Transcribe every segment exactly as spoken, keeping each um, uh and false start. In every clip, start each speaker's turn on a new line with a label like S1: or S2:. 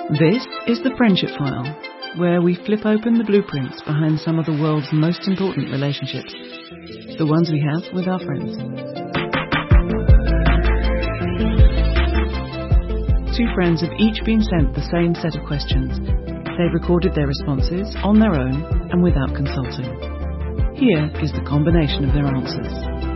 S1: This is the Friendship File, where we flip open the blueprints behind some of the world's most important relationships, the ones we have with our friends. Two friends have each been sent the same set of questions. They've recorded their responses on their own and without consulting. Here is the combination of their answers.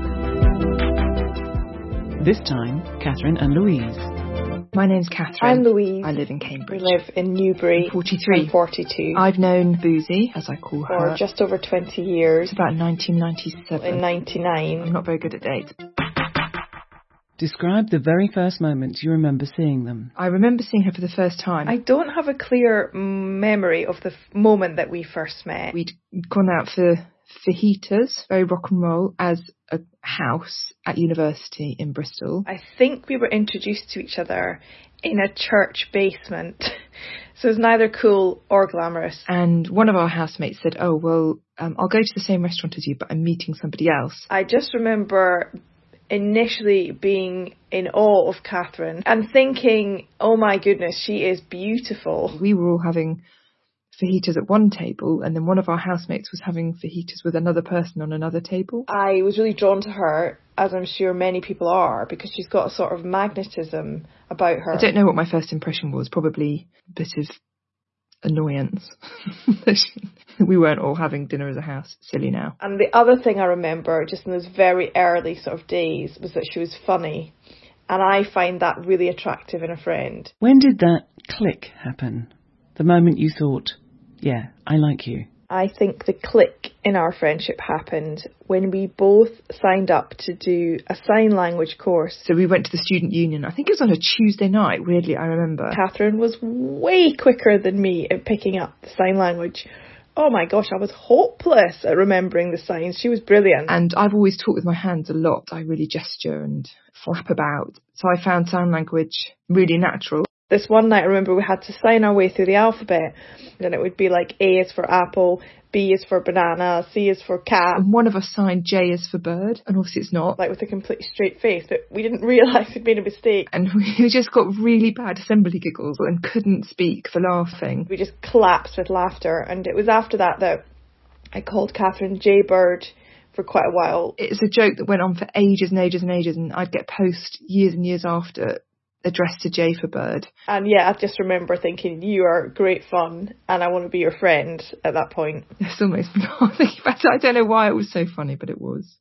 S1: This time, Catherine and Louise.
S2: My name's Catherine.
S3: I'm Louise.
S2: I live in Cambridge.
S3: We live in Newbury.
S2: I'm forty-three.
S3: I'm forty-two.
S2: I've known Boozy, as I call her,
S3: for just over twenty years.
S2: It's about nineteen ninety-seven.
S3: In ninety-nine.
S2: I'm not very good at dates.
S1: Describe the very first moment you remember seeing them.
S2: I remember seeing her for the first time.
S3: I don't have a clear memory of the f- moment that we first met.
S2: We'd gone out for fajitas, very rock and roll, as a house at university in Bristol.
S3: I think we were introduced to each other in a church basement. So it was neither cool or glamorous.
S2: And one of our housemates said, oh, well, um, I'll go to the same restaurant as you, but I'm meeting somebody else.
S3: I just remember initially being in awe of Catherine and thinking, oh my goodness, she is beautiful.
S2: We were all having fajitas at one table, and then one of our housemates was having fajitas with another person on another table.
S3: I was really drawn to her, as I'm sure many people are, because she's got a sort of magnetism about her.
S2: I don't know what my first impression was, probably a bit of annoyance. We weren't all having dinner as a house. Silly now.
S3: And the other thing I remember, just in those very early sort of days, was that she was funny. And I find that really attractive in a friend.
S1: When did that click happen? The moment you thought, yeah, I like you.
S3: I think the click in our friendship happened when we both signed up to do a sign language course.
S2: So we went to the student union. I think it was on a Tuesday night, weirdly, I remember.
S3: Catherine was way quicker than me at picking up the sign language. Oh my gosh, I was hopeless at remembering the signs. She was brilliant.
S2: And I've always talked with my hands a lot. I really gesture and flap about. So I found sign language really natural.
S3: This one night, I remember we had to sign our way through the alphabet. And it would be like A is for apple, B is for banana, C is for cat.
S2: And one of us signed J is for bird. And obviously it's not.
S3: Like with a completely straight face. But we didn't realise we'd made a mistake.
S2: And we just got really bad assembly giggles and couldn't speak for laughing.
S3: We just collapsed with laughter. And it was after that that I called Catherine J Bird for quite a while.
S2: It's a joke that went on for ages and ages and ages. And I'd get posts years and years after addressed to J for bird.
S3: And yeah, I just remember thinking, you are great fun and I want to be your friend at that point.
S2: It's almost not thinking about it. I don't know why it was so funny, but it was.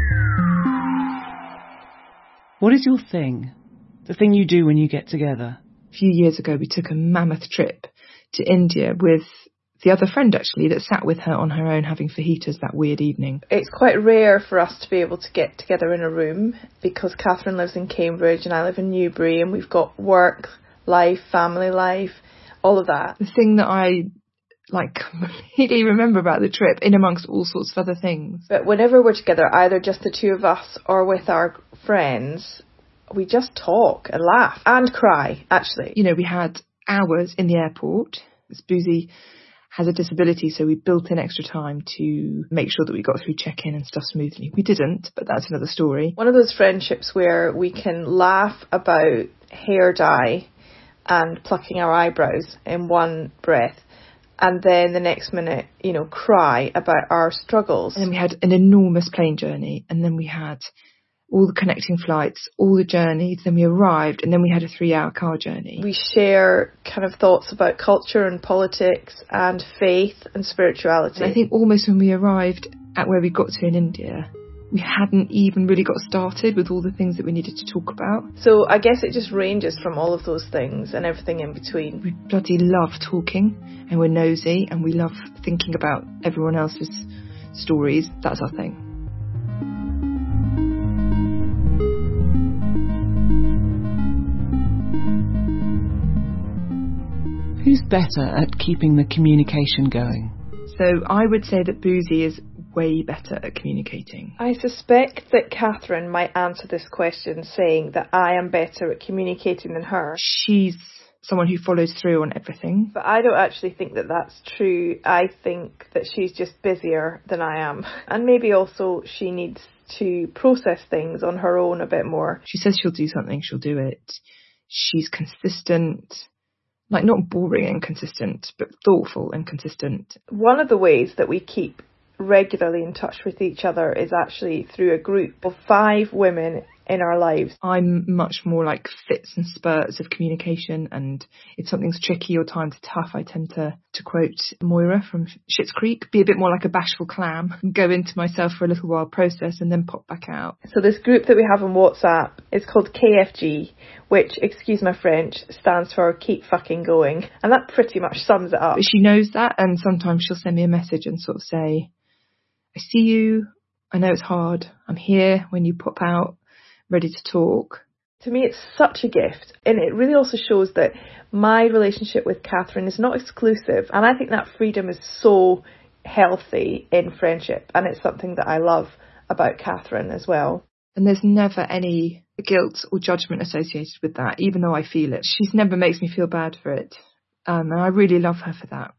S1: What is your thing? The thing you do when you get together?
S2: A few years ago, we took a mammoth trip to India with the other friend, actually, that sat with her on her own having fajitas that weird evening.
S3: It's quite rare for us to be able to get together in a room because Catherine lives in Cambridge and I live in Newbury and we've got work, life, family life, all of that.
S2: The thing that I like completely remember about the trip, in amongst all sorts of other things.
S3: But whenever we're together, either just the two of us or with our friends, we just talk and laugh and cry, actually.
S2: You know, we had hours in the airport. It's Boozy has a disability, so we built in extra time to make sure that we got through check-in and stuff smoothly. We didn't, but that's another story.
S3: One of those friendships where we can laugh about hair dye and plucking our eyebrows in one breath, and then the next minute, you know, cry about our struggles.
S2: And then we had an enormous plane journey, and then we had all the connecting flights, all the journeys, then we arrived, and then we had a three-hour car journey.
S3: We share kind of thoughts about culture and politics and faith and spirituality.
S2: And I think almost when we arrived at where we got to in India, we hadn't even really got started with all the things that we needed to talk about.
S3: So I guess it just ranges from all of those things and everything in between.
S2: We bloody love talking, and we're nosy, and we love thinking about everyone else's stories. That's our thing.
S1: Who's better at keeping the communication going?
S2: So I would say that Boozy is way better at communicating.
S3: I suspect that Catherine might answer this question saying that I am better at communicating than her.
S2: She's someone who follows through on everything.
S3: But I don't actually think that that's true. I think that she's just busier than I am. And maybe also she needs to process things on her own a bit more.
S2: She says she'll do something, she'll do it. She's consistent. Like, not boring and consistent, but thoughtful and consistent.
S3: One of the ways that we keep regularly in touch with each other is actually through a group of five women in our lives.
S2: I'm much more like fits and spurts of communication, and if something's tricky or times are tough, I tend to, to quote Moira from Schitt's Creek, be a bit more like a bashful clam, go into myself for a little while, process, and then pop back out.
S3: So this group that we have on WhatsApp is called K F G, which, excuse my French, stands for Keep Fucking Going, and that pretty much sums it up.
S2: But she knows that, and sometimes she'll send me a message and sort of say, I see you, I know it's hard, I'm here when you pop out, ready to talk.
S3: To me, it's such a gift, and it really also shows that my relationship with Catherine is not exclusive, and I think that freedom is so healthy in friendship, and it's something that I love about Catherine as well.
S2: And there's never any guilt or judgment associated with that, even though I feel it. She never makes me feel bad for it, um, and I really love her for that.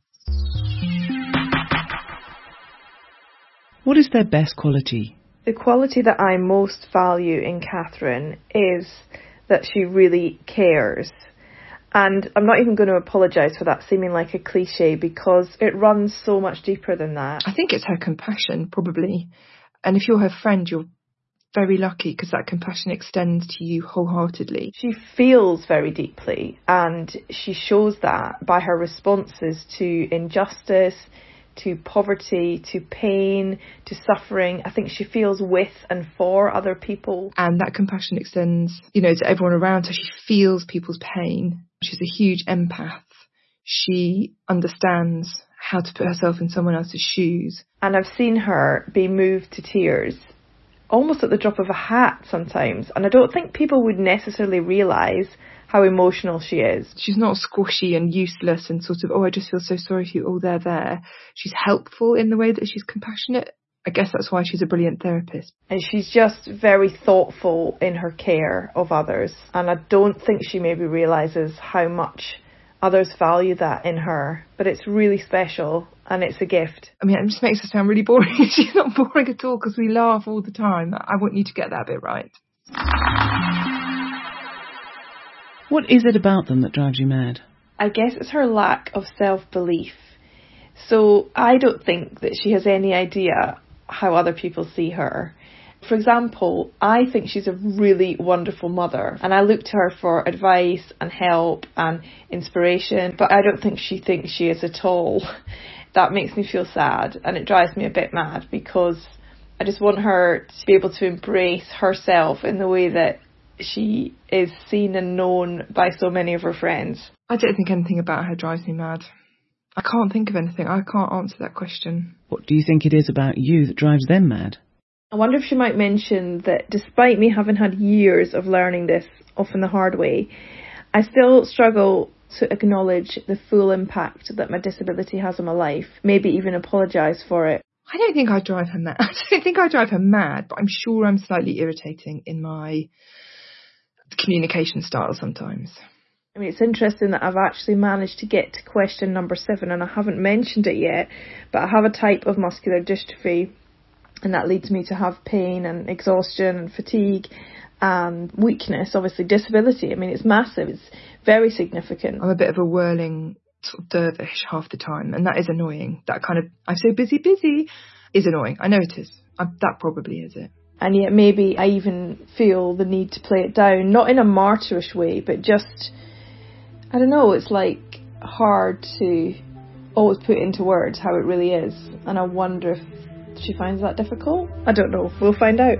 S1: What is their best quality?
S3: The quality that I most value in Catherine is that she really cares. And I'm not even going to apologise for that seeming like a cliche, because it runs so much deeper than that.
S2: I think it's her compassion, probably. And if you're her friend, you're very lucky, because that compassion extends to you wholeheartedly.
S3: She feels very deeply, and she shows that by her responses to injustice, to poverty, to pain, to suffering. I think she feels with and for other people.
S2: And that compassion extends, you know, to everyone around her. She feels people's pain. She's a huge empath. She understands how to put herself in someone else's shoes.
S3: And I've seen her be moved to tears almost at the drop of a hat sometimes. And I don't think people would necessarily realise how emotional she is.
S2: She's not squashy and useless and sort of, oh, I just feel so sorry for you. Oh, they're there. She's helpful in the way that she's compassionate. I guess that's why she's a brilliant therapist.
S3: And she's just very thoughtful in her care of others. And I don't think she maybe realises how much others value that in her. But it's really special, and it's a gift.
S2: I mean, it just makes her sound really boring. She's not boring at all, because we laugh all the time. I want you to get that bit right.
S1: What is it about them that drives you mad?
S3: I guess it's her lack of self-belief. So I don't think that she has any idea how other people see her. For example, I think she's a really wonderful mother, and I look to her for advice and help and inspiration, but I don't think she thinks she is at all. That makes me feel sad, and it drives me a bit mad, because I just want her to be able to embrace herself in the way that she is seen and known by so many of her friends.
S2: I don't think anything about her drives me mad. I can't think of anything. I can't answer that question.
S1: What do you think it is about you that drives them mad?
S3: I wonder if she might mention that despite me having had years of learning this, often the hard way, I still struggle to acknowledge the full impact that my disability has on my life, maybe even apologise for it.
S2: I don't think I drive her mad. I don't think I drive her mad, but I'm sure I'm slightly irritating in my communication style sometimes.
S3: I mean, it's interesting that I've actually managed to get to question number seven, and I haven't mentioned it yet, but I have a type of muscular dystrophy, and that leads me to have pain and exhaustion and fatigue and weakness, obviously disability. I mean, it's massive. It's very significant.
S2: I'm a bit of a whirling sort of dervish half the time, and that is annoying. That kind of, I'm so busy, busy, is annoying. I know it is. I, that probably is it.
S3: And yet maybe I even feel the need to play it down, not in a martyrish way, but just, I don't know, it's like hard to always put into words how it really is. And I wonder if she finds that difficult. I don't know. We'll find out.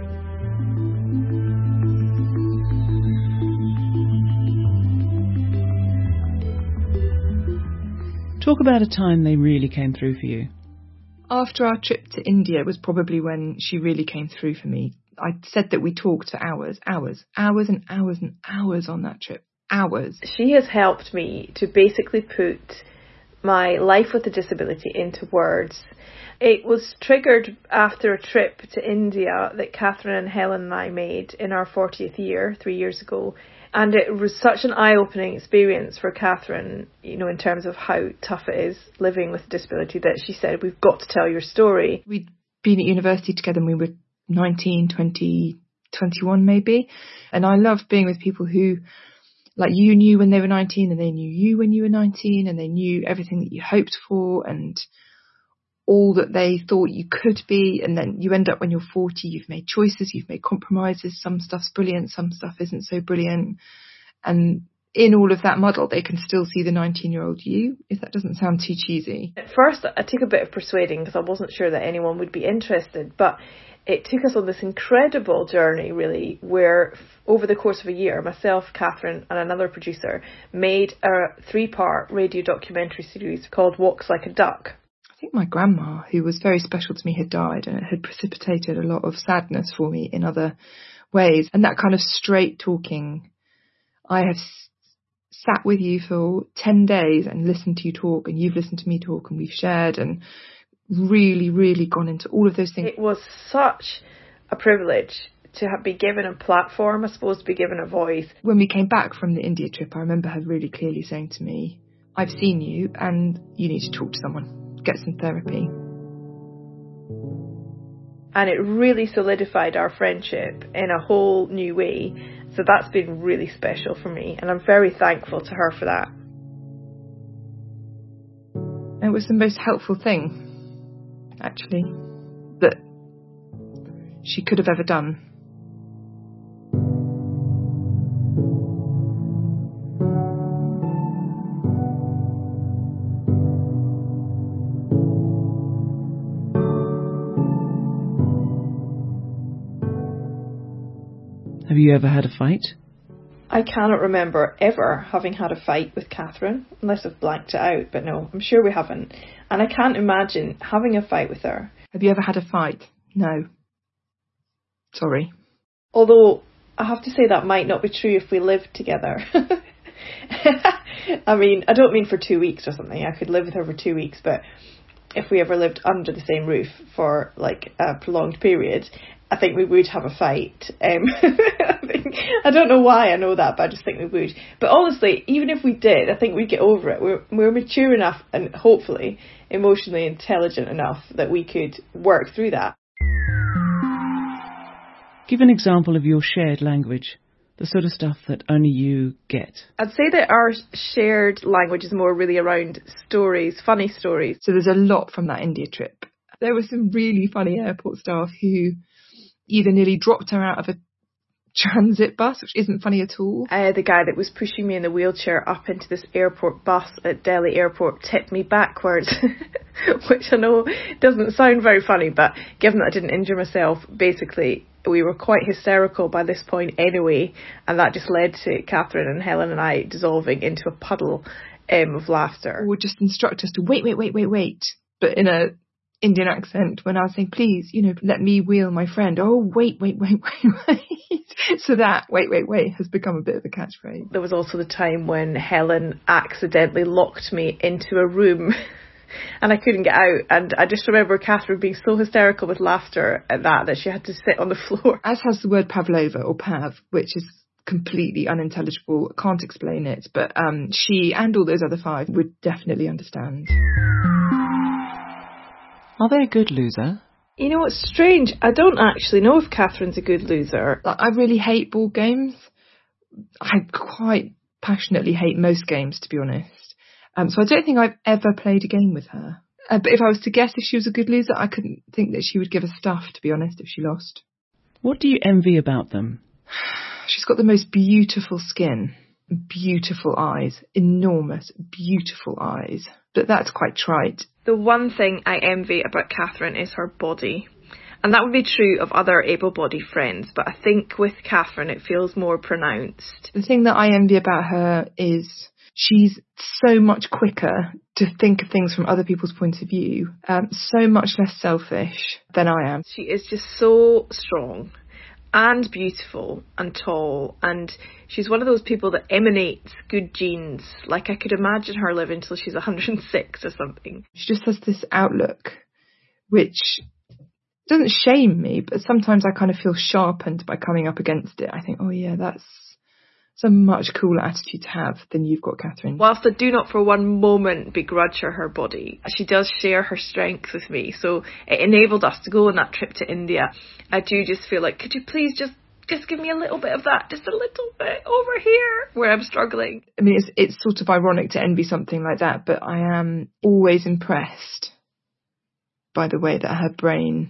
S1: Talk about a time they really came through for you.
S2: After our trip to India was probably when she really came through for me. I said that we talked for hours, hours, hours and hours and hours on that trip. Hours.
S3: She has helped me to basically put my life with a disability into words. It was triggered after a trip to India that Catherine and Helen and I made in our fortieth year, three years ago. And it was such an eye-opening experience for Catherine, you know, in terms of how tough it is living with a disability, that she said, we've got to tell your story.
S2: We'd been at university together and we were nineteen, twenty, twenty-one maybe. And I love being with people who like you knew when they were nineteen and they knew you when you were nineteen and they knew everything that you hoped for and all that they thought you could be. And then you end up when you're forty, you've made choices, you've made compromises. Some stuff's brilliant, some stuff isn't so brilliant. And in all of that muddle, they can still see the nineteen-year-old you, if that doesn't sound too cheesy.
S3: At first, I took a bit of persuading because I wasn't sure that anyone would be interested, but it took us on this incredible journey, really, where over the course of a year, myself, Catherine and another producer made a three-part radio documentary series called Walks Like a Duck.
S2: I think my grandma, who was very special to me, had died, and it had precipitated a lot of sadness for me in other ways. And that kind of straight talking, I have sat with you for ten days and listened to you talk, and you've listened to me talk, and we've shared and really, really gone into all of those things.
S3: It was such a privilege to have, be given a platform, I suppose, to be given a voice.
S2: When we came back from the India trip, I remember her really clearly saying to me, I've seen you and you need to talk to someone, get some therapy.
S3: And it really solidified our friendship in a whole new way. So that's been really special for me, and I'm very thankful to her for that.
S2: It was the most helpful thing, actually, that she could have ever done.
S1: Have you ever had a fight?
S3: I cannot remember ever having had a fight with Catherine, unless I've blanked it out, but no, I'm sure we haven't. And I can't imagine having a fight with her.
S2: Have you ever had a fight? No. Sorry.
S3: Although, I have to say that might not be true if we lived together. I mean, I don't mean for two weeks or something. I could live with her for two weeks, but if we ever lived under the same roof for, like, a prolonged period, I think we would have a fight. Um, I, think, I don't know why I know that, but I just think we would. But honestly, even if we did, I think we'd get over it. We're, we're mature enough and hopefully emotionally intelligent enough that we could work through that.
S1: Give an example of your shared language, the sort of stuff that only you get.
S3: I'd say that our shared language is more really around stories, funny stories.
S2: So there's a lot from that India trip. There were some really funny airport staff who either nearly dropped her out of a transit bus, which isn't funny at all.
S3: Uh, the guy that was pushing me in the wheelchair up into this airport bus at Delhi Airport tipped me backwards, which I know doesn't sound very funny, but given that I didn't injure myself, basically we were quite hysterical by this point anyway, and that just led to Catherine and Helen and I dissolving into a puddle um, of laughter.
S2: Would just instruct us to wait, wait, wait, wait, wait, but in a Indian accent when I was saying, please, you know, let me wheel my friend. Oh, wait, wait, wait, wait, wait. So that wait, wait, wait has become a bit of a catchphrase.
S3: There was also the time when Helen accidentally locked me into a room and I couldn't get out. And I just remember Catherine being so hysterical with laughter at that, that she had to sit on the floor.
S2: As has the word pavlova or pav, which is completely unintelligible. Can't explain it. But um, she and all those other five would definitely understand.
S1: Are they a good loser?
S3: You know, it's strange. I don't actually know if Catherine's a good loser.
S2: Like, I really hate board games. I quite passionately hate most games, to be honest. Um, so I don't think I've ever played a game with her. Uh, but if I was to guess if she was a good loser, I couldn't think that she would give a stuff, to be honest, if she lost.
S1: What do you envy about them?
S2: She's got the most beautiful skin, beautiful eyes, enormous, beautiful eyes. But that's quite trite.
S3: The one thing I envy about Catherine is her body. And that would be true of other able-bodied friends, but I think with Catherine it feels more pronounced.
S2: The thing that I envy about her is she's so much quicker to think of things from other people's point of view, um, so much less selfish than I am.
S3: She is just so strong and beautiful and tall, and she's one of those people that emanates good genes. Like, I could imagine her living until she's one hundred and six or something.
S2: She just has this outlook which doesn't shame me, but sometimes I kind of feel sharpened by coming up against it. I think, oh yeah, that's it's a much cooler attitude to have than you've got, Catherine.
S3: Whilst I do not for one moment begrudge her her body, she does share her strength with me. So it enabled us to go on that trip to India. I do just feel like, could you please just
S2: just give me a little bit of that, just a little bit over here where I'm struggling. I mean, it's it's sort of ironic to envy something like that, but I am always impressed by the way that her brain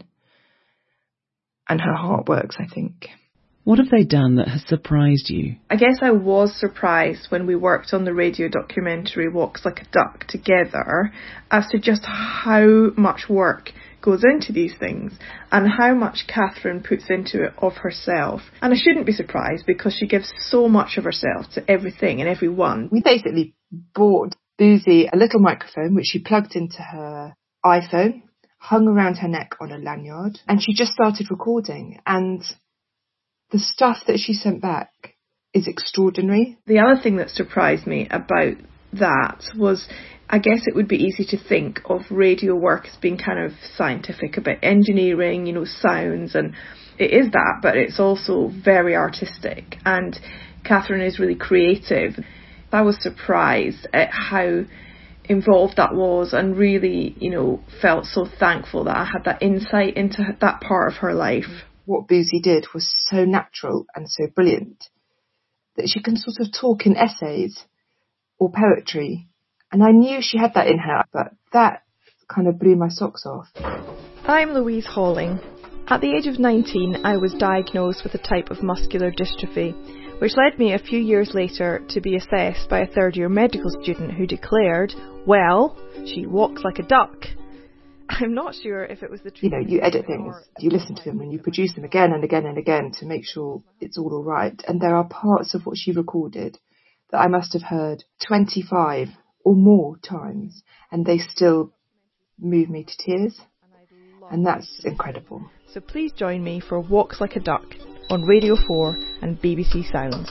S2: and her heart works, I think.
S1: What have they done that has surprised you?
S3: I guess I was surprised when we worked on the radio documentary Walks Like a Duck together as to just how much work goes into these things and how much Catherine puts into it of herself. And I shouldn't be surprised because she gives so much of herself to everything and everyone. We basically bought Boozy a little microphone which she plugged into her iPhone, hung around her neck on a lanyard, and she just started recording. And the stuff that she sent back is extraordinary. The other thing that surprised me about that was, I guess it would be easy to think of radio work as being kind of scientific, about engineering, you know, sounds, and it is that, but it's also very artistic, and Catherine is really creative. I was surprised at how involved that was, and really, you know, felt so thankful that I had that insight into that part of her life. What Boozy did was so natural and so brilliant that she can sort of talk in essays or poetry. And I knew she had that in her, but that kind of blew my socks off.
S4: I'm Louise Halling. At the age of nineteen, I was diagnosed with a type of muscular dystrophy, which led me a few years later to be assessed by a third-year medical student who declared, well, she walks like a duck. I'm not sure if it was the
S3: You know, you edit things, you listen to them and you produce them again and again and again to make sure it's all all right. And there are parts of what she recorded that I must have heard twenty-five or more times, and they still move me to tears. And that's incredible.
S4: So please join me for Walks Like a Duck on Radio four and B B C Sounds.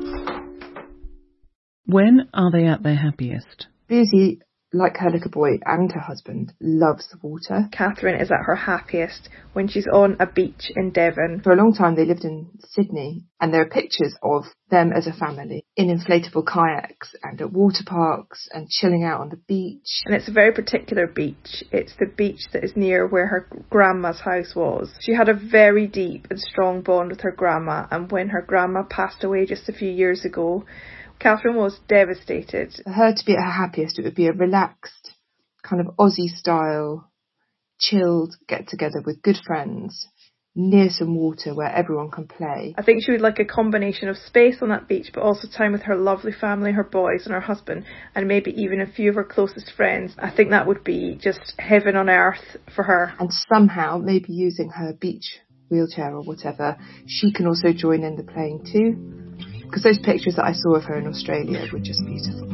S1: When are they at their happiest?
S3: Boozy, like her little boy and her husband, loves the water. Catherine is at her happiest when she's on a beach in Devon. For a long time they lived in Sydney, and there are pictures of them as a family in inflatable kayaks and at water parks and chilling out on the beach. And it's a very particular beach. It's the beach that is near where her grandma's house was. She had a very deep and strong bond with her grandma, and when her grandma passed away just a few years ago, Catherine was devastated. For her to be at her happiest, it would be a relaxed, kind of Aussie style, chilled get-together with good friends, near some water where everyone can play. I think she would like a combination of space on that beach, but also time with her lovely family, her boys and her husband, and maybe even a few of her closest friends. I think that would be just heaven on earth for her. And somehow, maybe using her beach wheelchair or whatever, she can also join in the playing too. Because those pictures that I saw of her in Australia were just beautiful.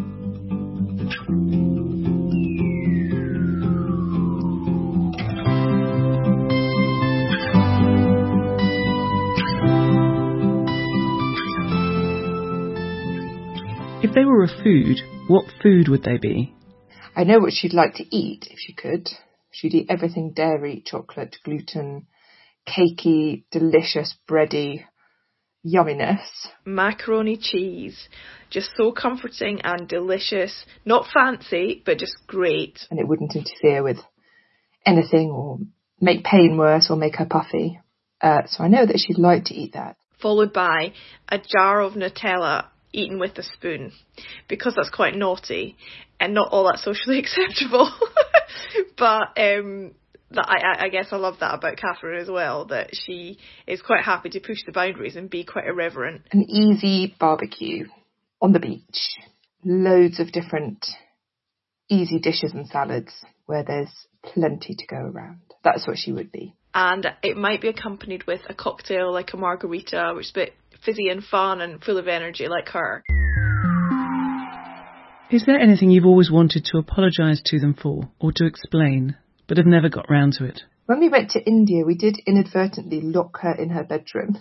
S1: If they were a food, what food would they be?
S3: I know what she'd like to eat if she could. She'd eat everything dairy, chocolate, gluten, cakey, delicious, bready yumminess. Macaroni cheese. Just so comforting and delicious. Not fancy, but just great. And it wouldn't interfere with anything or make pain worse or make her puffy. Uh, so I know that she'd like to eat that. Followed by a jar of Nutella eaten with a spoon, because that's quite naughty and not all that socially acceptable. But um That I, I guess I love that about Catherine as well, that she is quite happy to push the boundaries and be quite irreverent. An easy barbecue on the beach. Loads of different easy dishes and salads where there's plenty to go around. That's what she would be. And it might be accompanied with a cocktail like a margarita, which is a bit fizzy and fun and full of energy like her.
S1: Is there anything you've always wanted to apologise to them for or to explain, but have never got round to it?
S3: When we went to India, we did inadvertently lock her in her bedroom.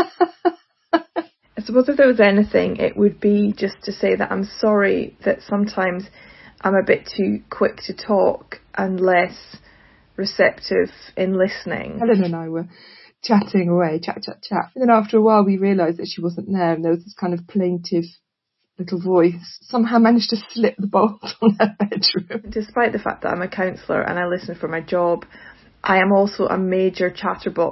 S3: I suppose if there was anything, it would be just to say that I'm sorry that sometimes I'm a bit too quick to talk and less receptive in listening. Helen and I were chatting away, chat, chat, chat. And then after a while, we realised that she wasn't there, and there was this kind of plaintive little voice somehow managed to slip the bolt on her bedroom. Despite the fact that I'm a counsellor and I listen for my job, I am also a major chatterbox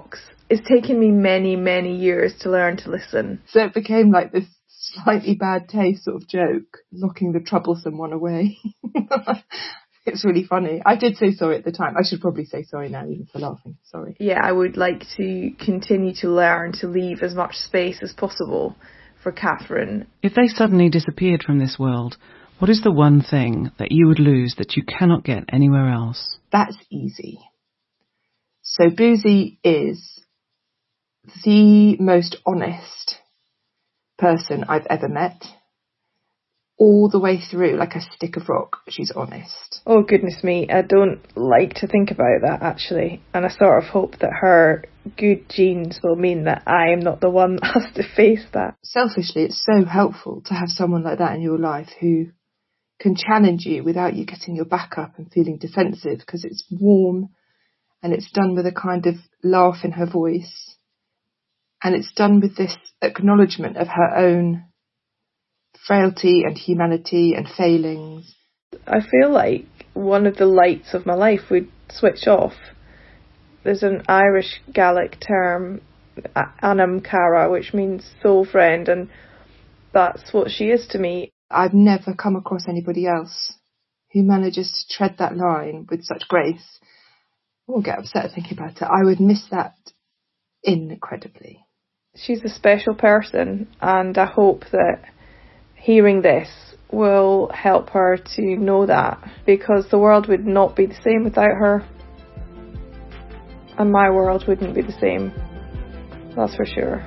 S3: it's taken me many, many years to learn to listen.
S2: So it became like this slightly bad taste sort of joke, locking the troublesome one away. It's really funny. I did say sorry at the time. I should probably say sorry now, even for laughing. Sorry.
S3: Yeah, I would like to continue to learn to leave as much space as possible for Catherine.
S1: If they suddenly disappeared from this world, what is the one thing that you would lose that you cannot get anywhere else?
S2: That's easy. So Boozy is the most honest person I've ever met. All the way through, like a stick of rock, she's honest.
S3: Oh, goodness me. I don't like to think about that, actually. And I sort of hope that her good genes will mean that I am not the one that has to face that.
S2: Selfishly, it's so helpful to have someone like that in your life who can challenge you without you getting your back up and feeling defensive, because it's warm and it's done with a kind of laugh in her voice. And it's done with this acknowledgement of her own frailty and humanity and failings.
S3: I feel like one of the lights of my life would switch off. There's an Irish Gaelic term, Anam Cara, which means soul friend, and that's what she is to me.
S2: I've never come across anybody else who manages to tread that line with such grace. I won't get upset thinking about it. I would miss that incredibly.
S3: She's a special person, and I hope that hearing this will help her to know that, because the world would not be the same without her, and my world wouldn't be the same, that's for sure.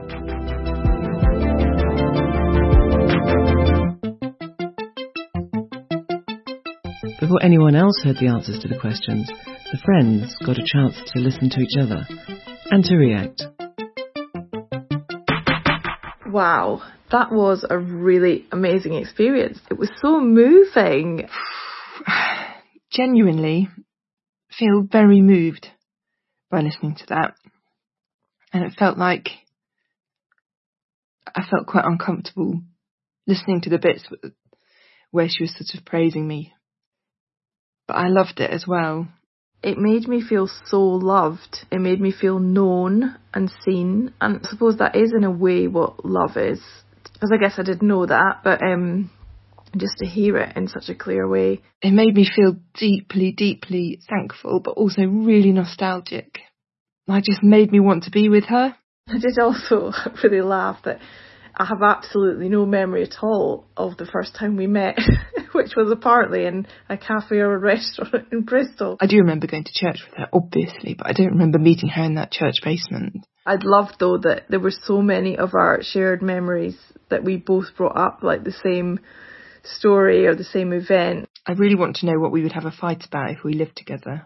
S1: Before anyone else heard the answers to the questions, the friends got a chance to listen to each other and to react.
S3: Wow, that was a really amazing experience. It was so moving.
S2: Genuinely feel very moved by listening to that. And it felt like I felt quite uncomfortable listening to the bits where she was sort of praising me. But I loved it as well.
S3: It made me feel so loved. It made me feel known and seen. And I suppose that is in a way what love is. Because I guess I did know that, but um, just to hear it in such a clear way.
S2: It made me feel deeply, deeply thankful, but also really nostalgic. It just made me want to be with her.
S3: I did also really laugh that I have absolutely no memory at all of the first time we met, which was apparently in a cafe or a restaurant in Bristol.
S2: I do remember going to church with her, obviously, but I don't remember meeting her in that church basement.
S3: I'd loved, though, that there were so many of our shared memories that we both brought up, like the same story or the same event.
S2: I really want to know what we would have a fight about if we lived together.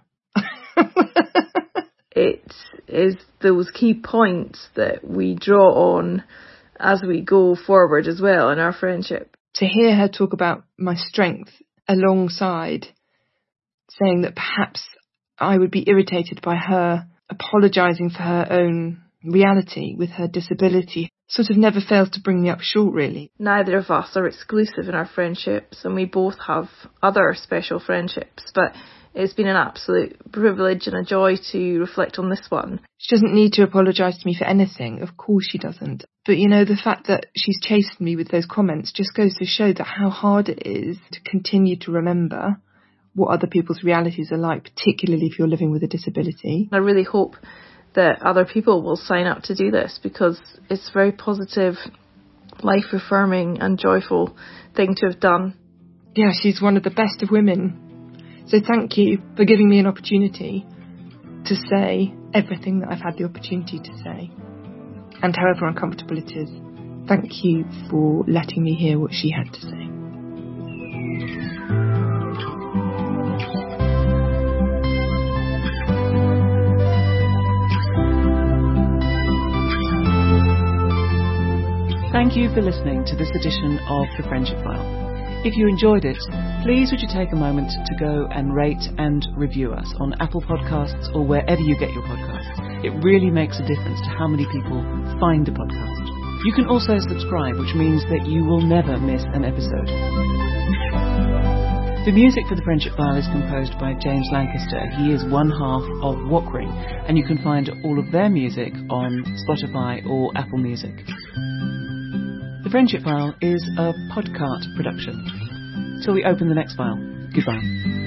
S3: It is those key points that we draw on as we go forward as well in our friendship.
S2: To hear her talk about my strength alongside saying that perhaps I would be irritated by her apologising for her own reality with her disability sort of never fails to bring me up short, really.
S3: Neither of us are exclusive in our friendships, and we both have other special friendships, but it's been an absolute privilege and a joy to reflect on this one.
S2: She doesn't need to apologise to me for anything. Of course she doesn't. But, you know, the fact that she's chased me with those comments just goes to show that how hard it is to continue to remember what other people's realities are like, particularly if you're living with a disability.
S3: I really hope that other people will sign up to do this, because it's a very positive, life-affirming and joyful thing to have done.
S2: Yeah, she's one of the best of women. So thank you for giving me an opportunity to say everything that I've had the opportunity to say. And however uncomfortable it is, thank you for letting me hear what she had to say.
S1: Thank you for listening to this edition of The Friendship File. If you enjoyed it, please would you take a moment to go and rate and review us on Apple Podcasts or wherever you get your podcasts. It really makes a difference to how many people find a podcast. You can also subscribe, which means that you will never miss an episode. The music for The Friendship File is composed by James Lancaster. He is one half of Walkring, and you can find all of their music on Spotify or Apple Music. The Friendship File is a Podcart production. Till we open the next file, goodbye.